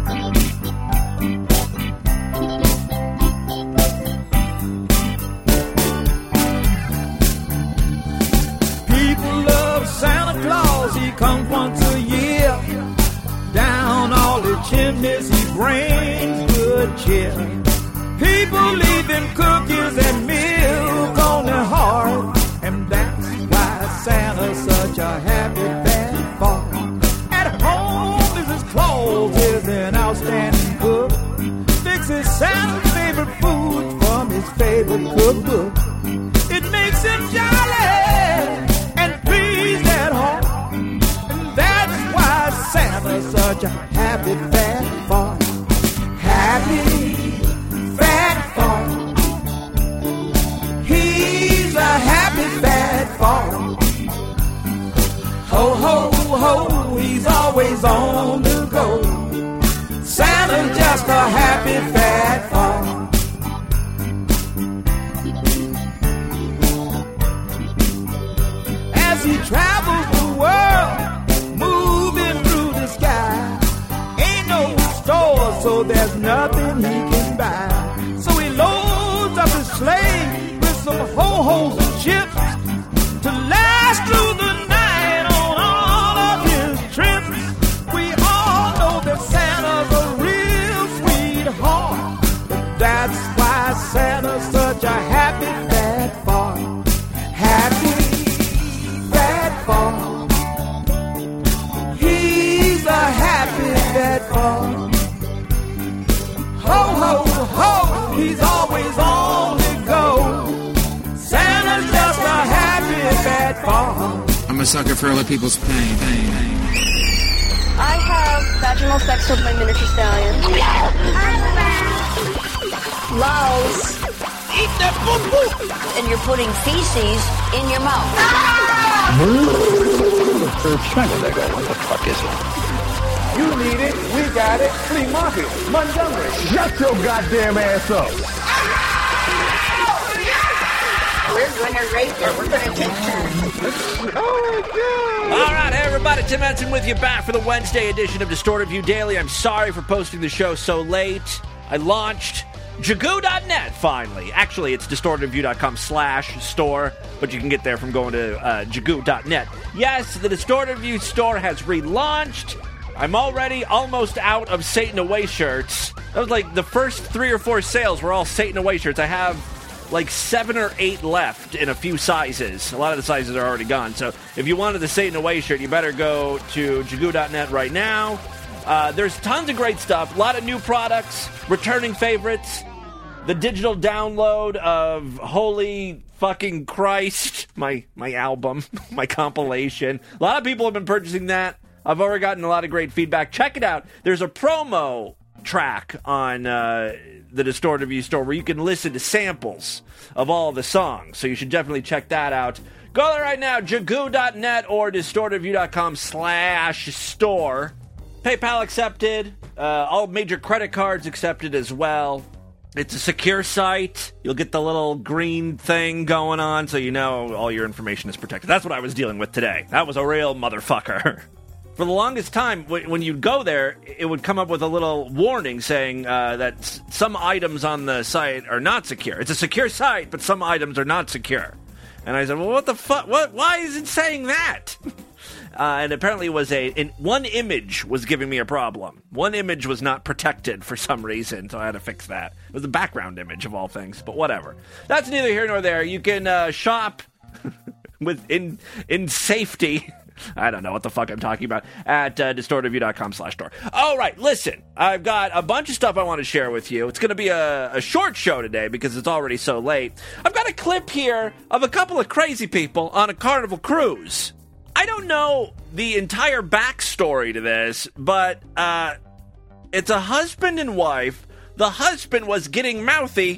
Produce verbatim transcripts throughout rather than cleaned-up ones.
People love Santa Claus, he comes once a year. Down all the chimneys he brings good cheer. People leave him cookies and milk on their heart, and that's why Santa's such a happy bad boy. At home, Missus Claus is an outstanding cook. Fixes Santa's favorite food from his favorite cookbook. It makes him jolly and pleased at home, and that's why Santa's such a happy fat boy. Happy fat boy. He's a happy fat boy. Ho, ho, ho, he's always on the go. Santa's just a happy fat boy. As he travels the world, moving through the sky, ain't no store, so there's nothing he can buy. So he loads up his sleigh with some ho-hos and chips to last through the night on all of his trips. We all know that Santa's a real sweetheart, but that's why Santa's such a happy fat boy. Happy fat boy. He's a happy fat boy. Ho, ho, ho, he's always on the go. Santa's just a happy fat boy. I'm a sucker for other people's pain. pain, pain. I have vaginal sex with my miniature stallion. Lows. Eat that boo-boo. And you're putting feces in your mouth. What the fuck is it? You need it, we got it. Flea market, Montgomery. Shut your goddamn ass up. We're gonna race her. We're gonna take turns. Oh, God. All right, hey everybody, Tim Henson with you back for the Wednesday edition of Distorted View Daily. I'm sorry for posting the show so late. I launched Jagoo dot net finally. Actually, it's distortedview.com slash store, but you can get there from going to uh, Jagoo dot net. Yes, the Distorted View store has relaunched. I'm already almost out of Satan Away shirts. That was like the first three or four sales were all Satan Away shirts. I have like seven or eight left in a few sizes. A lot of the sizes are already gone. So if you wanted the Satan Away shirt, you better go to Jagoo dot net right now. Uh, there's tons of great stuff. A lot of new products, returning favorites. The digital download of Holy Fucking Christ, my my album, my compilation. A lot of people have been purchasing that. I've already gotten a lot of great feedback. Check it out. There's a promo track on uh, the Distorted View store where you can listen to samples of all the songs. So you should definitely check that out. Go there right now, Jagoo dot net or distortedview.com slash store. PayPal accepted. Uh, all major credit cards accepted as well. It's a secure site. You'll get the little green thing going on so you know all your information is protected. That's what I was dealing with today. That was a real motherfucker. For the longest time, when you'd go there, it would come up with a little warning saying uh, that s- some items on the site are not secure. It's a secure site, but some items are not secure. And I said, well, what the fuck? What? Why is it saying that? uh, and apparently it was a... In, one image was giving me a problem. One image was not protected for some reason, so I had to fix that. It was the background image of all things, but whatever. That's neither here nor there. You can uh, shop with in in safety... I don't know what the fuck I'm talking about, at uh, distortedview.com slash store. All right, listen, I've got a bunch of stuff I want to share with you. It's going to be a, a short show today because it's already so late. I've got a clip here of a couple of crazy people on a Carnival cruise. I don't know the entire backstory to this, but uh, it's a husband and wife. The husband was getting mouthy,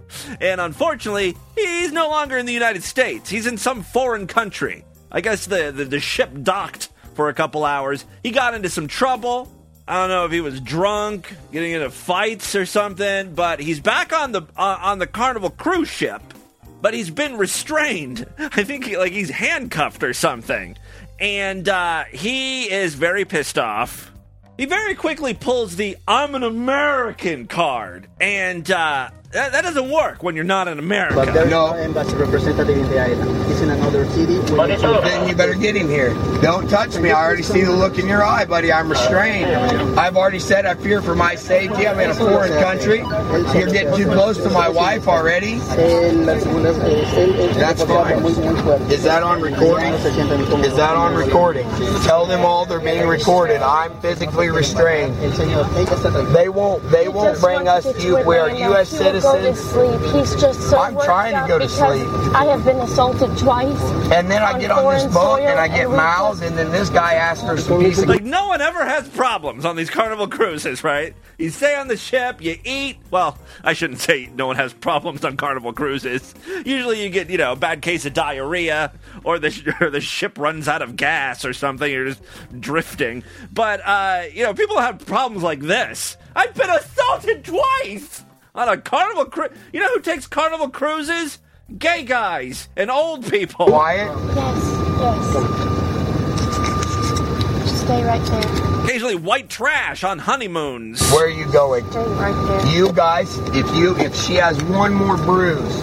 and unfortunately, he's no longer in the United States. He's in some foreign country. I guess the, the, the ship docked for a couple hours. He got into some trouble. I don't know if he was drunk, getting into fights or something, but he's back on the uh, on the Carnival cruise ship. But he's been restrained. I think he, like he's handcuffed or something. And uh, he is very pissed off. He very quickly pulls the I'm an American card, and uh, that, that doesn't work when you're not an American. But there's no embassy representative in the island. He's in another city. Then you better get him here. Don't touch me. I already see the look in your eye, buddy. I'm restrained. I've already said I fear for my safety. I'm in a foreign country. You're getting too close to my wife already. That's fine. Is that on recording? Is that on recording? Tell them all they're being recorded. I'm physically restrained. They won't. They won't bring us. You, we are U S citizens. Go to sleep. He's just so I'm trying to go to sleep. I have been assaulted twice. And then I get on this boat and I get mouthed, and then this guy asks for some piece of. Like, no one ever has problems on these Carnival cruises, right? You stay on the ship, you eat. Well, I shouldn't say no one has problems on Carnival cruises. Usually you get, you know, a bad case of diarrhea, or the, or the ship runs out of gas or something. You're just drifting. But, uh, you know, people have problems like this. I've been assaulted twice on a Carnival cruise. You know who takes Carnival cruises? Gay guys and old people. Wyatt? Yes, yes. Stay right there. Occasionally white trash on honeymoons. Where are you going? Stay right there. You guys, if you if she has one more bruise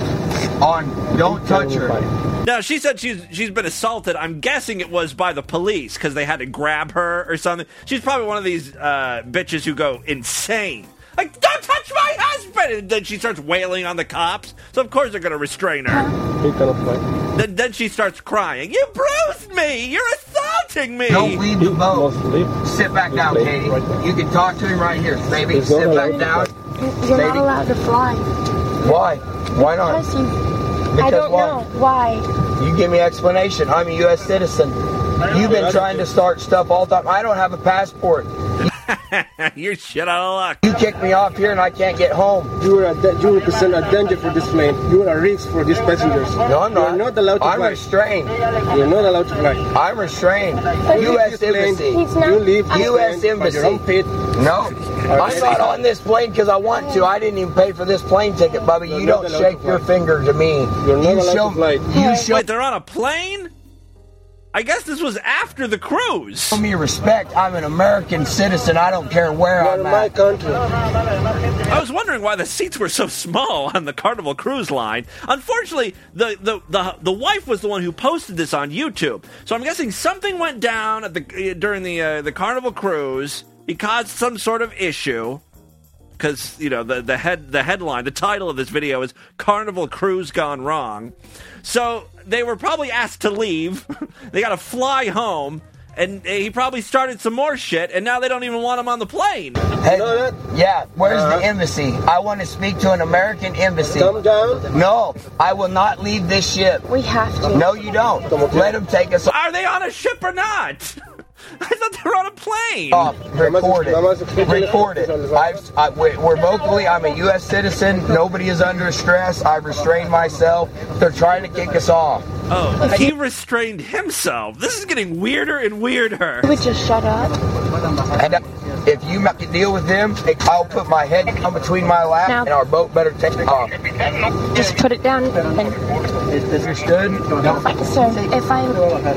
on, don't touch her. No, she said she's she's been assaulted. I'm guessing it was by the police because they had to grab her or something. She's probably one of these uh, bitches who go insane. Like, don't touch my husband! And then she starts wailing on the cops. So, of course, they're going to restrain her. Then, then she starts crying. You bruised me! You're assaulting me! Don't leave the boat. Sit back down, Katie. You can talk to him right here. Baby, sit back down. You're not allowed to fly. Why? Why not? Because you... Because I don't why? know. Why? You give me explanation. I'm a U S citizen. You've been trying to start stuff all the time. I don't have a passport. You're shit out of luck. You kicked me off here and I can't get home. You, are a, you represent a danger for this plane. You are a risk for these passengers. No, I'm not. You're not allowed to I'm fly. restrained. You're not allowed to fly. I'm restrained. You U S Embassy. He's not. You leave U S Embassy. Your own paid. No. I'm not on this plane because I want to. I didn't even pay for this plane ticket, Bubba. You don't shake your finger to me. You're not you allowed show, to fly. You show Wait, they're on a plane? I guess this was after the cruise. me respect. I'm an American citizen. I don't care where You're I'm in my at. country. I was wondering why the seats were so small on the Carnival Cruise Line. Unfortunately, the, the, the, the wife was the one who posted this on YouTube. So I'm guessing something went down at the during the uh, the Carnival Cruise. He caused some sort of issue. Because, you know, the, the head the headline, the title of this video is Carnival Cruise Gone Wrong. So they were probably asked to leave. They got to fly home. And he probably started some more shit, and now they don't even want him on the plane. Hey, yeah, where's uh, the embassy? I want to speak to an American embassy. Come down. No, I will not leave this ship. We have to. No, you don't. Let them take us. Are they on a ship or not? I thought they were on a plane. Oh, record it. Record it. I've, I, we're vocally, I'm a U S citizen. Nobody is under stress. I've restrained myself. They're trying to kick us off. Oh, he restrained himself. This is getting weirder and weirder. You would just shut up. And uh, if you make a deal with them, I'll put my head down between my lap, now, and our boat better take off. Just put it down. And understood? No. Sir, if I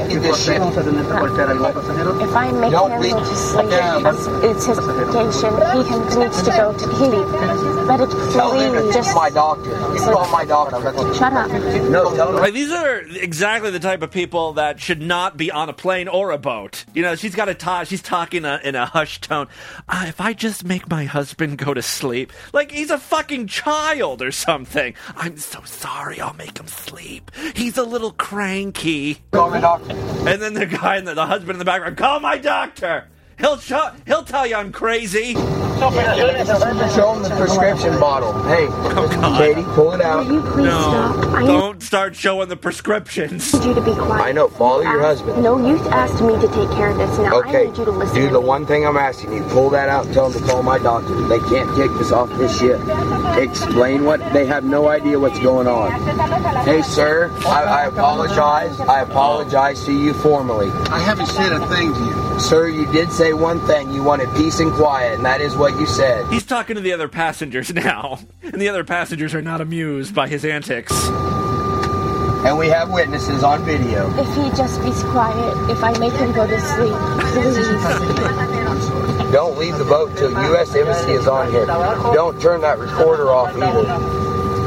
if I make Don't him leave. go to sleep, it's, it's his vacation. He can, needs to go to he. Let it Tell them please. it's Just my doctor. Call my doctor. Shut up. No, tell them. Like, these are exactly the type of people that should not be on a plane or a boat. You know, she's got to talk. She's talking a, in a hushed tone. Uh, if I just make my husband go to sleep, like he's a fucking child or something. I'm so sorry. I'll make him sleep. He's a little cranky. Call my doctor. And then the guy and the, the husband in the background. Call my doctor. He'll show, he'll tell you I'm crazy. Show him the prescription bottle. Hey, oh, Katie, pull it out. Will you please No, stop? I don't start showing the prescriptions. need you to be quiet. I know, follow your Ask- husband. No, you asked me to take care of this. Now Okay, I need you to listen do to the me. one thing I'm asking you. Pull that out and tell them to call my doctor. They can't kick us off this ship. Explain what, they have no idea what's going on. Hey, sir, I, I apologize. I apologize to you formally. I haven't said a thing to you. Sir, you did say one thing. You wanted peace and quiet, and that is what you said. He's talking to the other passengers now, and the other passengers are not amused by his antics. And we have witnesses on video. If he just be quiet, if I make him go to sleep, please. Don't leave the boat till U S Embassy is on here. Don't turn that recorder off either.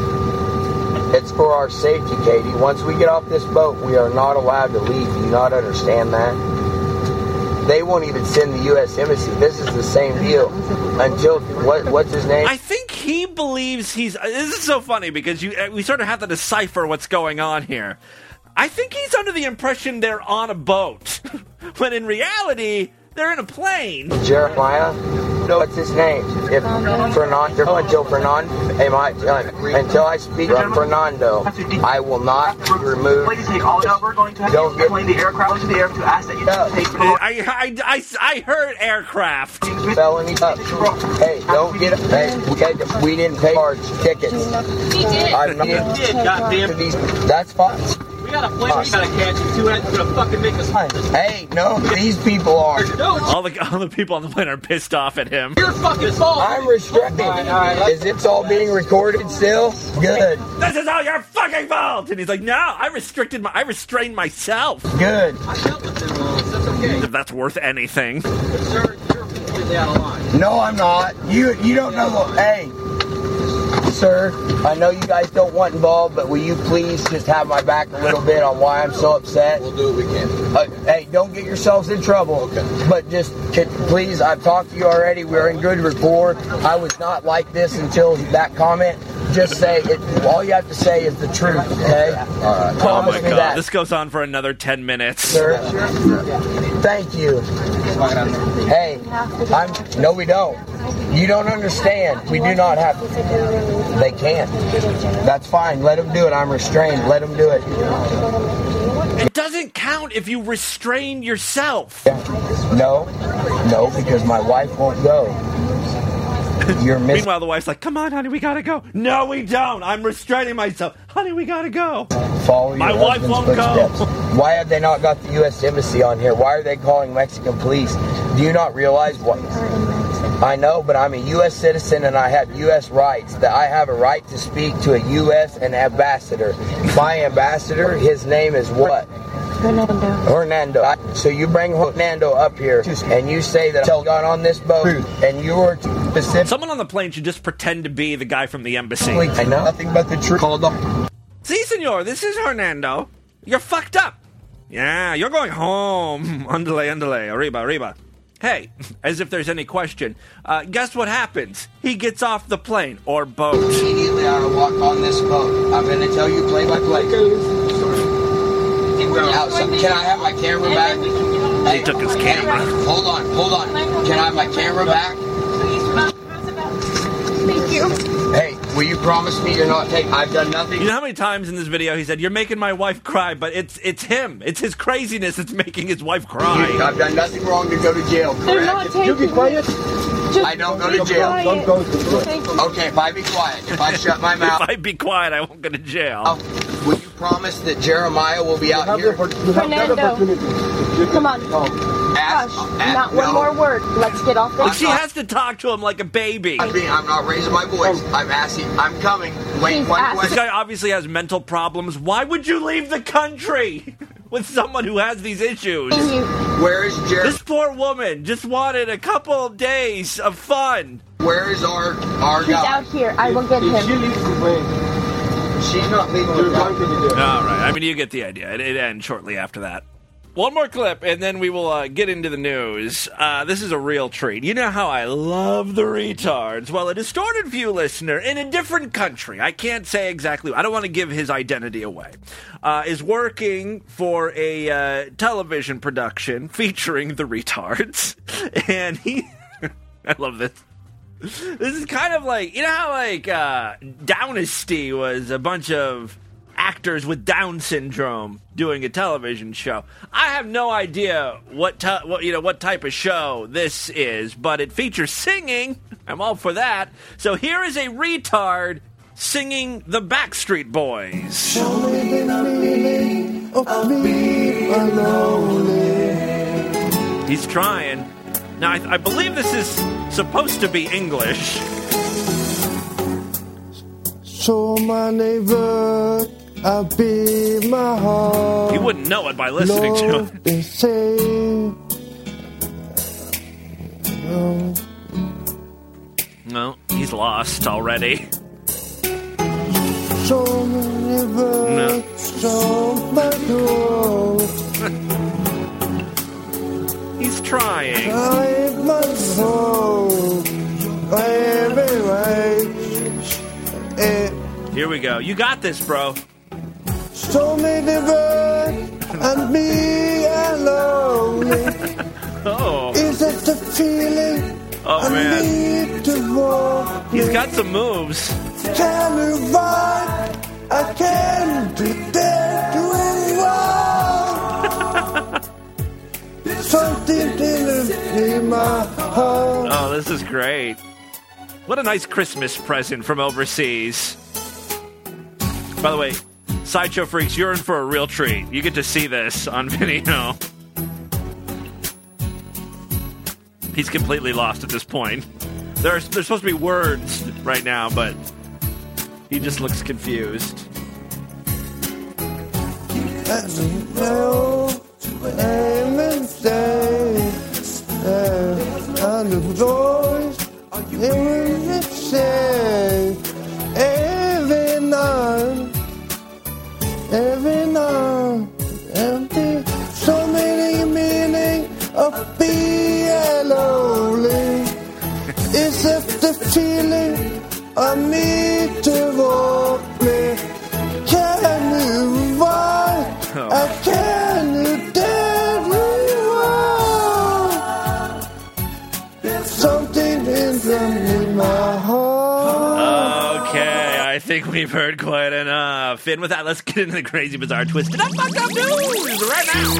It's for our safety, Katie. Once we get off this boat, we are not allowed to leave. Do you not understand that? They won't even send the U S Embassy. This is the same deal. Until, what, what's his name? I think he believes he's... This is so funny because you we sort of have to decipher what's going on here. I think he's under the impression they're on a boat. When in reality, they're in a plane. Jeremiah? No, what's his name? If Fernando, until Fernando, am I, uh, until I speak of Fernando, I will not remove. Don't get the aircraft to the air to ask that you take. I, I, I, I heard aircraft. Felony up. Hey, don't get. Hey, we, we didn't pay our tickets. We did. I'm not. We did. Goddamn. These, that's fine. We got a plane. We gotta catch it. Two heads gonna fucking make us. Hey, no, these people are. All the all the people on the plane are pissed off at him. You're fucking fault. I'm restricted. Right, right. Is it all being recorded still? Good. This is all your fucking fault. And he's like, no, I restricted my, I restrained myself. Good. I dealt with them all. That's okay. If that's worth anything. But sir, you're completely out of line. No, I'm not. You, you don't know the. Hey. Sir, I know you guys don't want involved, but will you please just have my back a little bit on why I'm so upset? We'll do what we can. Uh, hey, don't get yourselves in trouble. Okay. But just, can, please, I've talked to you already. We're in good rapport. I was not like this until that comment. Just say it. All you have to say is the truth, okay? All right. Promise oh my me God. that. This goes on for another ten minutes. Sir, thank you. Hey, I'm. No, we don't. You don't understand. We do not have. They can't. That's fine. Let them do it. I'm restrained. Let them do it. It doesn't count if you restrain yourself. Yeah. No, no, because my wife won't go. You're missing. Meanwhile, the wife's like, come on, honey, we gotta go. No, we don't. I'm restraining myself. Honey, we gotta go. Follow my your wife won't footsteps. go. Why have they not got the U S Embassy on here? Why are they calling Mexican police? Do you not realize what? I know, but I'm a U S citizen and I have U S rights. That I have a right to speak to a U S and ambassador. My ambassador, his name is what? Hernando. Hernando. So you bring Hernando up here and you say that I got on this boat and you were specific. Someone on the plane should just pretend to be the guy from the embassy. I know nothing but the truth. Called up. See, senor, this is Hernando. You're fucked up. Yeah, you're going home. Andale, andale, arriba, arriba. Hey, as if there's any question, uh, guess what happens? He gets off the plane or boat. Immediately I will walk on this boat. I'm going to tell you play by play. Outside. Can I have my camera back? He hey, took his camera. Hold on, hold on. Can I have my camera back? Thank you. Hey, will you promise me you're not taking... I've done nothing... You know how many times in this video he said, you're making my wife cry, but it's it's him. It's his craziness that's making his wife cry. I've done nothing wrong to go to jail, correct? They're not taking you be quiet? Just I don't go to jail. Quiet. Don't go to jail. Okay, if I be quiet, if I shut my mouth... If I be quiet, I won't go to jail. Oh, will you promise that Jeremiah will be out here? Fernando, come on. Ask, Gosh, ask, not no. one more word. Let's get off But this. she has to talk to him like a baby. I mean, I'm not raising my voice. I'm asking. I'm coming. Wait, Please one ask. This question. guy obviously has mental problems. Why would you leave the country with someone who has these issues? Where is Jeremiah? This poor woman just wanted a couple of days of fun. Where is our our He's guy? out here. I will get him. She leaves the plane. She's not leaving with All right. I mean, you get the idea. It, it ends shortly after that. One more clip, and then we will uh, get into the news. Uh, this is a real treat. You know how I love the retards. Well, a Distorted View listener in a different country, I can't say exactly, I don't want to give his identity away, uh, is working for a uh, television production featuring the retards. And he... I love this. This is kind of like, you know how, like, uh, Downesty was a bunch of actors with Down syndrome doing a television show. I have no idea what, te- what you know what type of show this is, but it features singing. I'm all for that. So here is a retard singing the Backstreet Boys. He's trying. Now, I, I believe this is supposed to be English. So my neighbor, I'll be my heart. You wouldn't know it by listening Lord, to it. They say, Oh. No, he's lost already. So many birds on my door. He's trying. I my soul. Everywhere. Here we go. You got this, bro. So many birds and me alone. Oh. Is it the feeling? Oh, I man. need to walk. He's got some moves. Tell me why I can't do that to anyone. Something in my heart. Oh, this is great. What a nice Christmas present from overseas. By the way, Sideshow Freaks, you're in for a real treat. You get to see this on video. He's completely lost at this point. There's, there's supposed to be words right now, but he just looks confused. As you know, I'm in days, and the voice, it will say, every night, every night, empty, so many meaning of being lonely. It's just the feeling I need to walk me. Can you why? Oh. I can't tell you why. Something in my heart. Okay, I think we've heard quite enough. And with that, let's get into the crazy, bizarre, twisted up, fucked up news right now.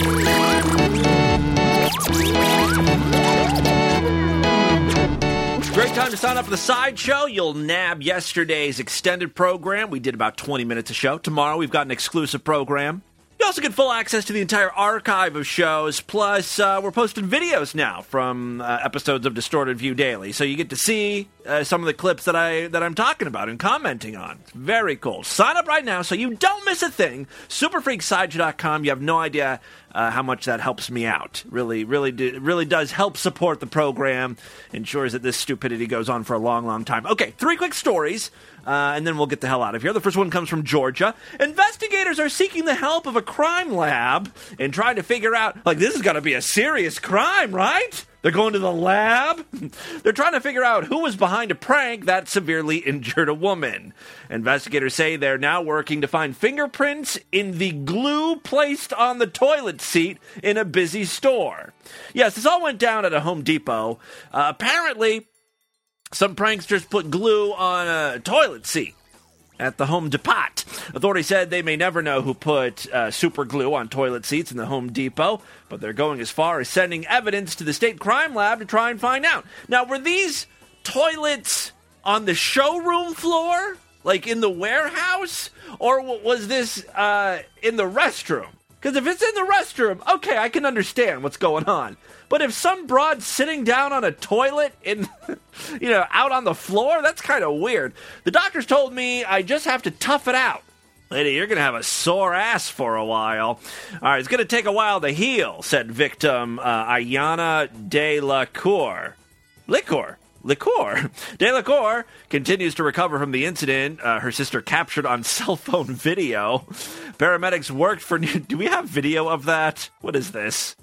Great time to sign up for the Sideshow. You'll nab yesterday's extended program. We did about twenty minutes a show. Tomorrow, we've got an exclusive program. You also get full access to the entire archive of shows, plus uh, we're posting videos now from uh, episodes of Distorted View Daily, so you get to see uh, some of the clips that, I, that I'm talking about and commenting on. It's very cool. Sign up right now so you don't miss a thing. super freak sideshow dot com. You have no idea uh, how much that helps me out. Really, really, do, really does help support the program, ensures that this stupidity goes on for a long, long time. Okay, three quick stories. Uh, and then we'll get the hell out of here. The first one comes from Georgia. Investigators are seeking the help of a crime lab in trying to figure out, like, this has got to be a serious crime, right? They're going to the lab. They're trying to figure out who was behind a prank that severely injured a woman. Investigators say they're now working to find fingerprints in the glue placed on the toilet seat in a busy store. Yes, this all went down at a Home Depot. Uh, apparently, some pranksters put glue on a toilet seat at the Home Depot. Authorities said they may never know who put uh, super glue on toilet seats in the Home Depot, but they're going as far as sending evidence to the state crime lab to try and find out. Now, were these toilets on the showroom floor, like in the warehouse, or was this uh, in the restroom? Because if it's in the restroom, okay, I can understand what's going on. But if some broad's sitting down on a toilet in, you know, out on the floor, that's kind of weird. The doctors told me I just have to tough it out. Lady, you're going to have a sore ass for a while. All right, it's going to take a while to heal, said victim uh, Ayana De La Cour. Liquor. Liqueur. De La Cour continues to recover from the incident uh, her sister captured on cell phone video. Paramedics worked for... Do we have video of that? What is this?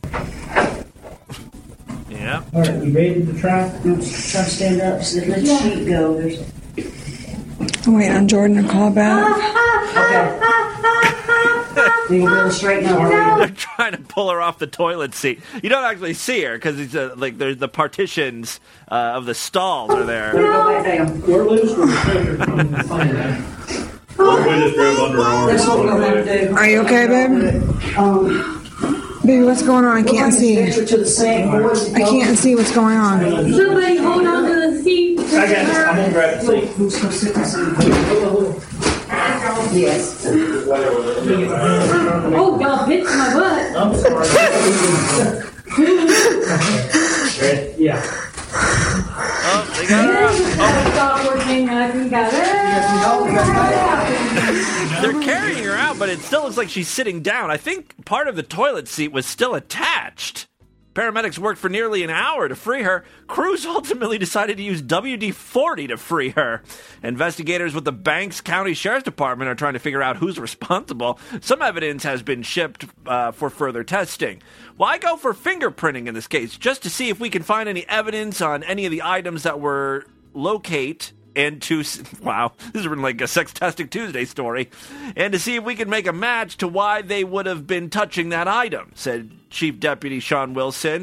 Yeah. All right, you ready to try? Try to stand up so let the sheet go. There's... I'm waiting on Jordan to call back. Okay. You can go straight now. They're trying to pull her off the toilet seat. You don't actually see her because it's uh, like there's the partitions uh, of the stalls are there. Go back down. We're loose from the That's what we're going to do. Are you okay, babe? Um, Baby, what's going on? I can't see. To the sink. I can't see what's going on. Somebody hold on to the seat. I got this. I'm gonna grab the seat. Who's gonna sit in the seat? Yes. Oh, y'all bit my butt. I'm sorry. Yeah. Oh, they got her off. Oh. Stop working. I got it. They're carrying her out, but it still looks like she's sitting down. I think part of the toilet seat was still attached. Paramedics worked for nearly an hour to free her. Crews ultimately decided to use W D forty to free her. Investigators with the Banks County Sheriff's Department are trying to figure out who's responsible. Some evidence has been shipped uh, for further testing. Well, I go for fingerprinting in this case, just to see if we can find any evidence on any of the items that were locate and to, wow, this is written like a Sex-tastic Tuesday story, and to see if we can make a match to why they would have been touching that item, said Chief Deputy Sean Wilson.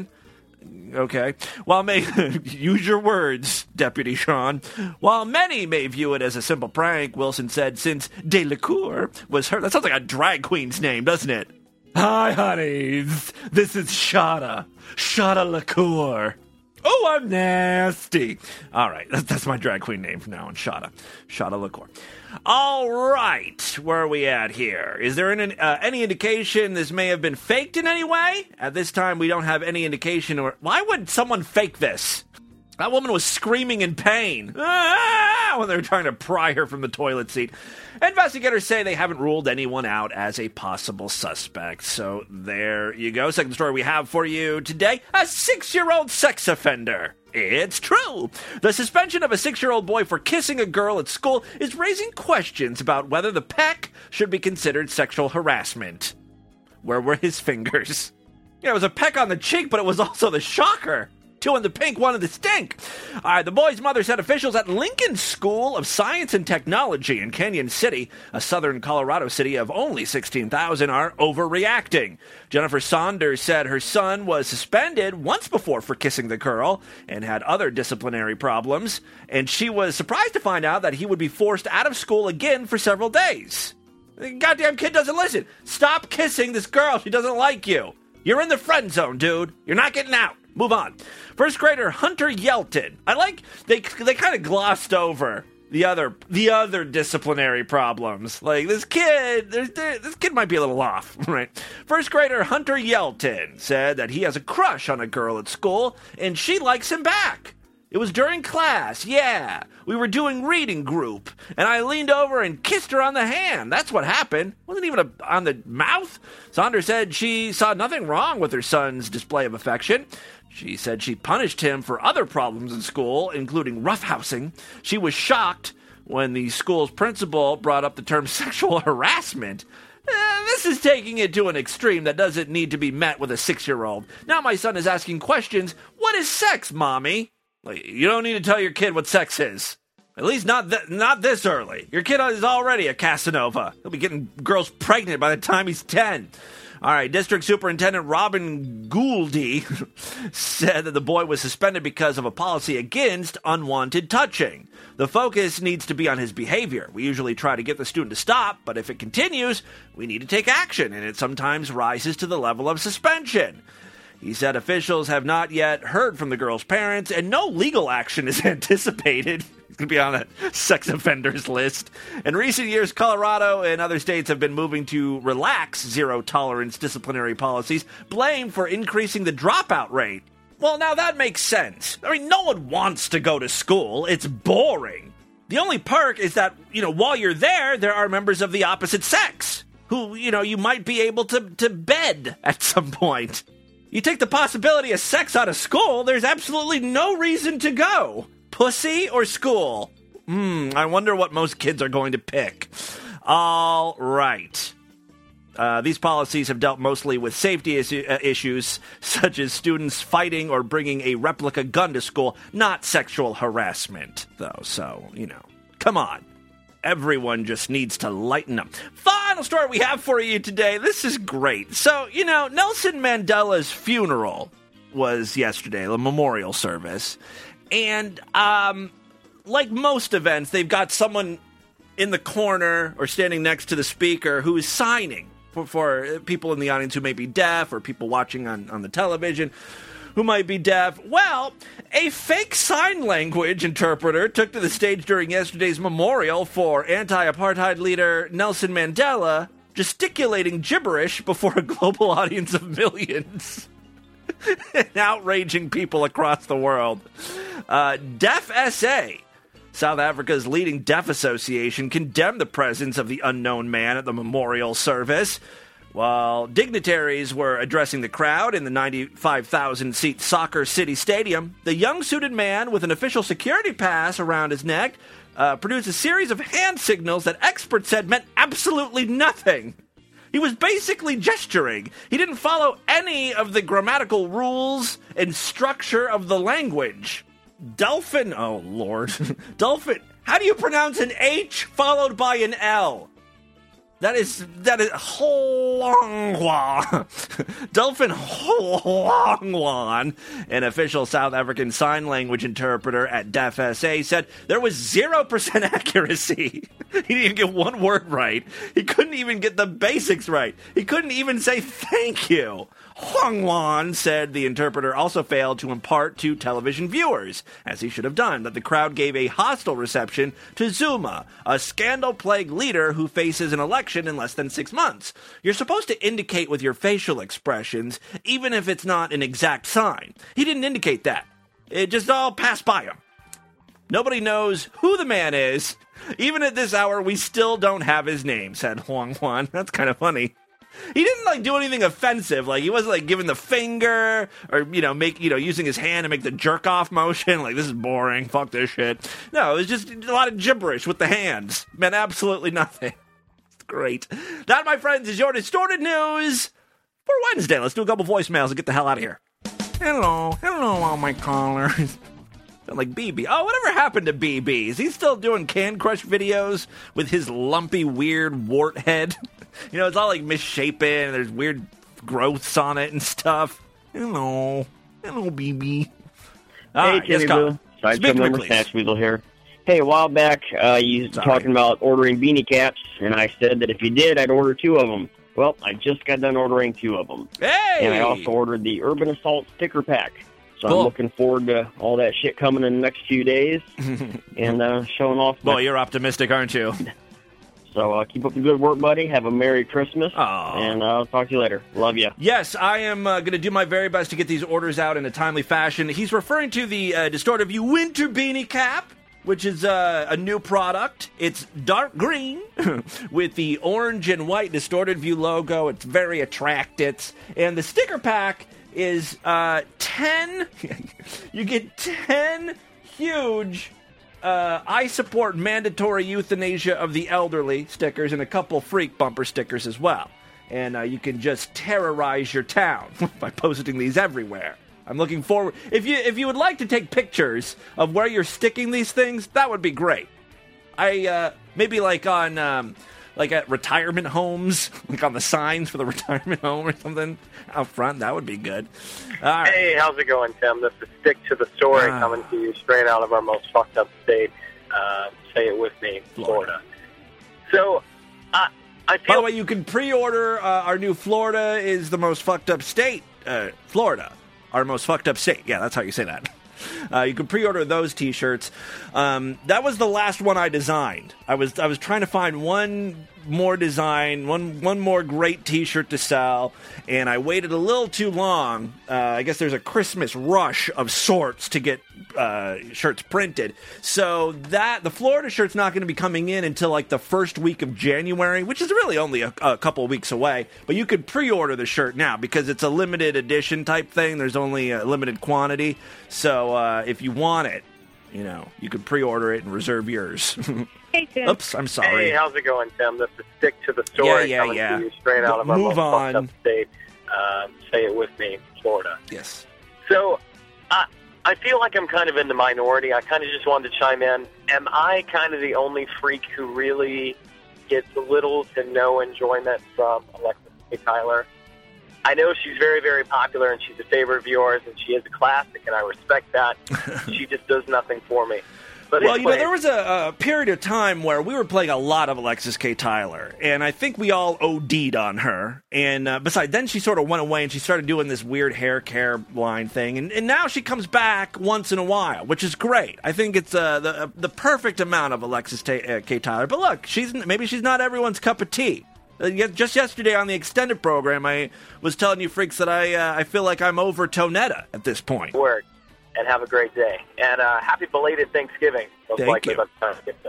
Okay. While may, use your words, Deputy Sean. While many may view it as a simple prank, Wilson said, since Delacour was her, that sounds like a drag queen's name, doesn't it? Hi, honeys. This is Shada. Shada LaCour. Oh, I'm nasty. All right, that's my drag queen name from now on, Shada. Shada LaCour. All right, where are we at here? Is there an, uh, any indication this may have been faked in any way? At this time, we don't have any indication. Or why would someone fake this? That woman was screaming in pain ah! when they were trying to pry her from the toilet seat. Investigators say they haven't ruled anyone out as a possible suspect. So there you go. Second story we have for you today. A six-year-old sex offender. It's true. The suspension of a six-year-old boy for kissing a girl at school is raising questions about whether the peck should be considered sexual harassment. Where were his fingers? Yeah, it was a peck on the cheek, but it was also the shocker. Two in the pink, one in the stink. All right, the boy's mother said officials at Lincoln School of Science and Technology in Canyon City, a southern Colorado city of only sixteen thousand, are overreacting. Jennifer Saunders said her son was suspended once before for kissing the girl and had other disciplinary problems, and she was surprised to find out that he would be forced out of school again for several days. The goddamn kid doesn't listen. Stop kissing this girl. She doesn't like you. You're in the friend zone, dude. You're not getting out. Move on. First grader Hunter Yelton. I like they they kind of glossed over the other the other disciplinary problems. Like this kid, there's, there, this kid might be a little off, right? First grader Hunter Yelton said that he has a crush on a girl at school and she likes him back. It was during class, yeah. We were doing reading group, and I leaned over and kissed her on the hand. That's what happened. Wasn't even a, on the mouth. Saunders said she saw nothing wrong with her son's display of affection. She said she punished him for other problems in school, including roughhousing. She was shocked when the school's principal brought up the term sexual harassment. Eh, this is taking it to an extreme that doesn't need to be met with a six-year-old. Now my son is asking questions. What is sex, Mommy? Like, you don't need to tell your kid what sex is. At least not th- not this early. Your kid is already a Casanova. He'll be getting girls pregnant by the time he's ten. All right, District Superintendent Robin Gouldy said that the boy was suspended because of a policy against unwanted touching. The focus needs to be on his behavior. We usually try to get the student to stop, but if it continues, we need to take action, and it sometimes rises to the level of suspension. He said officials have not yet heard from the girl's parents, and no legal action is anticipated. It's going to be on a sex offenders list. In recent years, Colorado and other states have been moving to relax zero-tolerance disciplinary policies, blamed for increasing the dropout rate. Well, now that makes sense. I mean, no one wants to go to school. It's boring. The only perk is that, you know, while you're there, there are members of the opposite sex who, you know, you might be able to, to bed at some point. You take the possibility of sex out of school, there's absolutely no reason to go. Pussy or school? Hmm, I wonder what most kids are going to pick. All right. Uh, these policies have dealt mostly with safety is- uh, issues, such as students fighting or bringing a replica gun to school, not sexual harassment, though, so, you know, come on. Everyone just needs to lighten up. Final story we have for you today. This is great. So, you know, Nelson Mandela's funeral was yesterday, the memorial service. And, um, like most events, they've got someone in the corner or standing next to the speaker who is signing for, for people in the audience who may be deaf or people watching on, on the television who might be deaf. Well, a fake sign language interpreter took to the stage during yesterday's memorial for anti-apartheid leader Nelson Mandela, gesticulating gibberish before a global audience of millions and outraging people across the world. Uh, Deaf S A, South Africa's leading deaf association, condemned the presence of the unknown man at the memorial service. While dignitaries were addressing the crowd in the ninety-five thousand seat Soccer City Stadium, the young suited man with an official security pass around his neck uh, produced a series of hand signals that experts said meant absolutely nothing. He was basically gesturing. He didn't follow any of the grammatical rules and structure of the language. Dolphin, oh lord. Dolphin, how do you pronounce an H followed by an L? That is, that is, Holanghwa. Dolphin Holanghwan, an official South African sign language interpreter at D E F S A, said there was zero percent accuracy. He didn't even get one word right. He couldn't even get the basics right. He couldn't even say thank you. Hoangwan said the interpreter also failed to impart to television viewers, as he should have done, that the crowd gave a hostile reception to Zuma, a scandal-plagued leader who faces an election in less than six months. You're supposed to indicate with your facial expressions, even if it's not an exact sign. He didn't indicate that. It just all passed by him. Nobody knows who the man is. Even at this hour, we still don't have his name, said Huang Huan. That's kind of funny. He didn't, like, do anything offensive. Like, he wasn't, like, giving the finger or, you know, make, you know, using his hand to make the jerk-off motion. Like, this is boring. Fuck this shit. No, it was just a lot of gibberish with the hands. Meant absolutely nothing. It's great. That, my friends, is your Distorted News for Wednesday. Let's do a couple voicemails and get the hell out of here. Hello. Hello, all my callers. Like B B. Oh, whatever happened to B B? Is he still doing Can Crush videos with his lumpy, weird wart head? You know, it's all like misshapen, and there's weird growths on it and stuff. Hello. Hello, B B. Hey, Timmy Boo. Sideshow member Snatch Weasel here. Hey, a while back, uh, you were talking about ordering beanie caps, and I said that if you did, I'd order two of them. Well, I just got done ordering two of them. Hey! And I also ordered the Urban Assault sticker pack. So cool. I'm looking forward to all that shit coming in the next few days and uh, showing off. Boy, you're optimistic, aren't you? So uh, keep up the good work, buddy. Have a Merry Christmas. Aww. And I'll uh, talk to you later. Love you. Yes, I am uh, going to do my very best to get these orders out in a timely fashion. He's referring to the uh, Distorted View Winter Beanie Cap, which is uh, a new product. It's dark green with the orange and white Distorted View logo. It's very attractive. And the sticker pack is uh, ten, you get ten huge uh, I support mandatory euthanasia of the elderly stickers and a couple freak bumper stickers as well. And uh, you can just terrorize your town by posting these everywhere. I'm looking forward. If you if you would like to take pictures of where you're sticking these things, that would be great. I uh, maybe like on um, like at retirement homes, like on the signs for the retirement home or something out front. That would be good. All right. Hey, how's it going, Tim? This is Stick to the Story uh, coming to you straight out of our most fucked up state. Uh, say it with me, Florida. Florida. So, I I feel. By the way, you can pre-order uh, our new Florida is the most fucked up state. Uh, Florida, our most fucked up state. Yeah, that's how you say that. Uh, you can pre-order those T-shirts. Um, that was the last one I designed. I was I was trying to find one more design, one one more great T-shirt to sell, and I waited a little too long. Uh, I guess there's a Christmas rush of sorts to get uh, shirts printed. So that the Florida shirt's not going to be coming in until like the first week of January, which is really only a, a couple of weeks away. But you could pre-order the shirt now because it's a limited edition type thing. There's only a limited quantity. So uh, if you want it, you know, you could pre-order it and reserve yours. Hey, Tim. Oops, I'm sorry. Hey, how's it going, Tim? This is Stick to the Story yeah, yeah, coming yeah. to you straight out of our Move most on. fucked up state. Um, say it with me, Florida. Yes. So, I I feel like I'm kind of in the minority. I kind of just wanted to chime in. Am I kind of the only freak who really gets little to no enjoyment from Alexis K. Tyler? I know she's very, very popular, and she's a favorite of yours, and she is a classic, and I respect that. She just does nothing for me. But well, anyway, you know, there was a, a period of time where we were playing a lot of Alexis K. Tyler, and I think we all O D'd on her. And uh, besides, then she sort of went away, and she started doing this weird hair care line thing. And, and now she comes back once in a while, which is great. I think it's uh, the uh, the perfect amount of Alexis T- uh, K. Tyler. But look, she's maybe she's not everyone's cup of tea. Uh, just yesterday on the extended program, I was telling you freaks that I uh, I feel like I'm over Tonetta at this point. Work. And have a great day. And uh, happy belated Thanksgiving. Most Thank likely you. by the time I get this.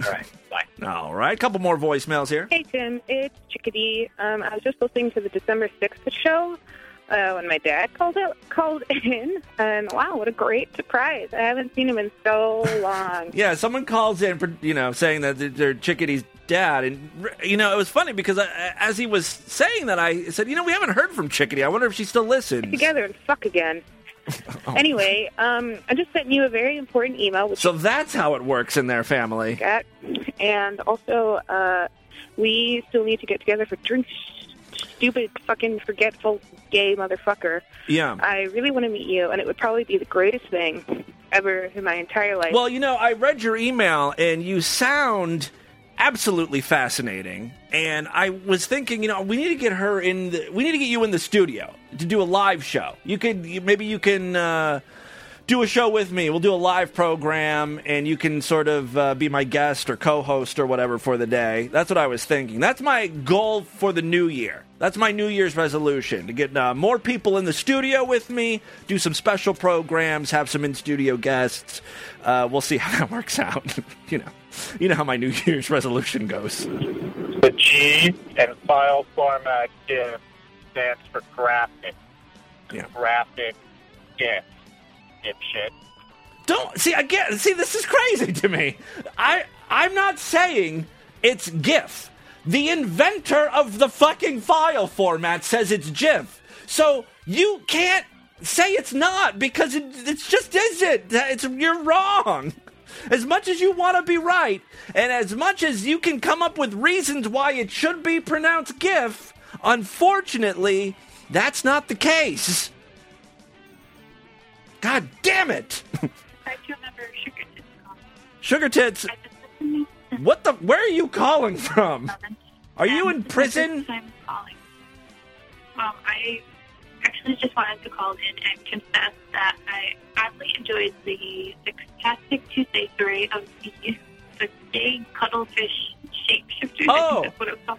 All right, bye. All right, a couple more voicemails here. Hey, Tim. It's Chickadee. Um, I was just listening to the December sixth show uh, when my dad called out, called in. And, wow, what a great surprise. I haven't seen him in so long. Yeah, someone calls in, for, you know, saying that they're Chickadee's dad. And, you know, it was funny because I, as he was saying that, I said, you know, we haven't heard from Chickadee. I wonder if she still listens. Get together and fuck again. Oh. Anyway, um, I just sent you a very important email. Which so that's how it works in their family. Got, and also, uh, we still need to get together for drinks. Stupid, fucking, forgetful, gay motherfucker. Yeah. I really want to meet you, and it would probably be the greatest thing ever in my entire life. Well, you know, I read your email, and you sound absolutely fascinating. And I was thinking, you know, we need to get her in the, we need to get you in the studio to do a live show. You could, maybe you can uh, do a show with me. We'll do a live program, and you can sort of uh, be my guest or co-host or whatever for the day. That's what I was thinking. That's my goal for the new year. That's my New Year's resolution, to get uh, more people in the studio with me, do some special programs, have some in-studio guests. Uh, we'll see how that works out. you know, you know how my New Year's resolution goes. The G and file format GIF stands for graphic. Yeah. Graphic GIF. Dipshit. Don't see. I get. See, this is crazy to me. I I'm not saying it's GIF. The inventor of the fucking file format says it's GIF. So you can't say it's not because it it's just isn't. It's you're wrong. As much as you want to be right, and as much as you can come up with reasons why it should be pronounced GIF, unfortunately, that's not the case. God damn it! I do remember Sugar Tits calling. Sugar Tits? What the? Where are you calling from? Are you in prison? I'm calling. Well, I actually just wanted to call in and confess that I oddly enjoyed the Sextastic Tuesday story of the, the gay cuttlefish shapeshifters. Oh. I think that's what it was called.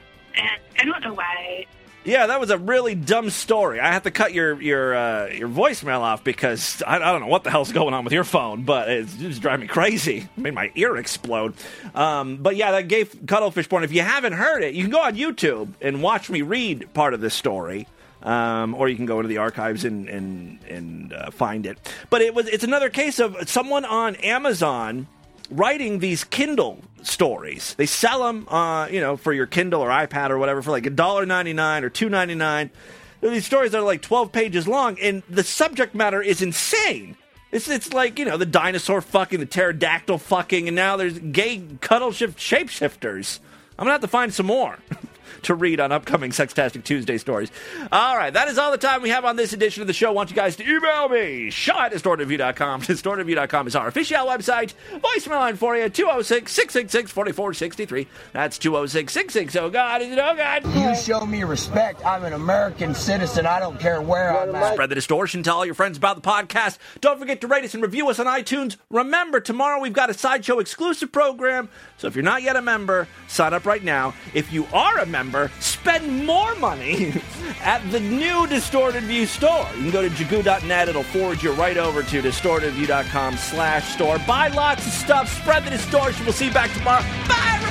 And I don't know why. Yeah, that was a really dumb story. I have to cut your your uh, your voicemail off because I, I don't know what the hell's going on with your phone, but it's just driving me crazy. It made my ear explode. Um, but yeah, that gay cuttlefish porn. If you haven't heard it, you can go on YouTube and watch me read part of this story, um, or you can go into the archives and and and uh, find it. But it was it's another case of someone on Amazon writing these Kindle stories. They sell them, uh, you know, for your Kindle or iPad or whatever for like one dollar ninety-nine or two ninety-nine. These stories are like twelve pages long, and the subject matter is insane. It's it's like, you know, the dinosaur fucking, the pterodactyl fucking, and now there's gay cuddle shift shapeshifters. I'm gonna have to find some more to read on upcoming Sextastic Tuesday stories. All right, that is all the time we have on this edition of the show. I want you guys to email me, Shaw at distorted view dot com. distorted view dot com is our official website. Voicemail line for you, two oh six, six six six, four four six three. That's two oh six, six six oh God, is it oh God? You show me respect. I'm an American citizen. I don't care where I'm at. Spread the distortion. Tell all your friends about the podcast. Don't forget to rate us and review us on iTunes. Remember, tomorrow we've got a Sideshow exclusive program, so if you're not yet a member, sign up right now. If you are a member, spend more money at the new Distorted View store. You can go to jagoo dot net. It'll forward you right over to distorted view dot com slash store. Buy lots of stuff. Spread the distortion. We'll see you back tomorrow. Bye,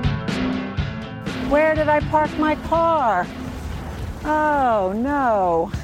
Where did I park my car? Oh, no.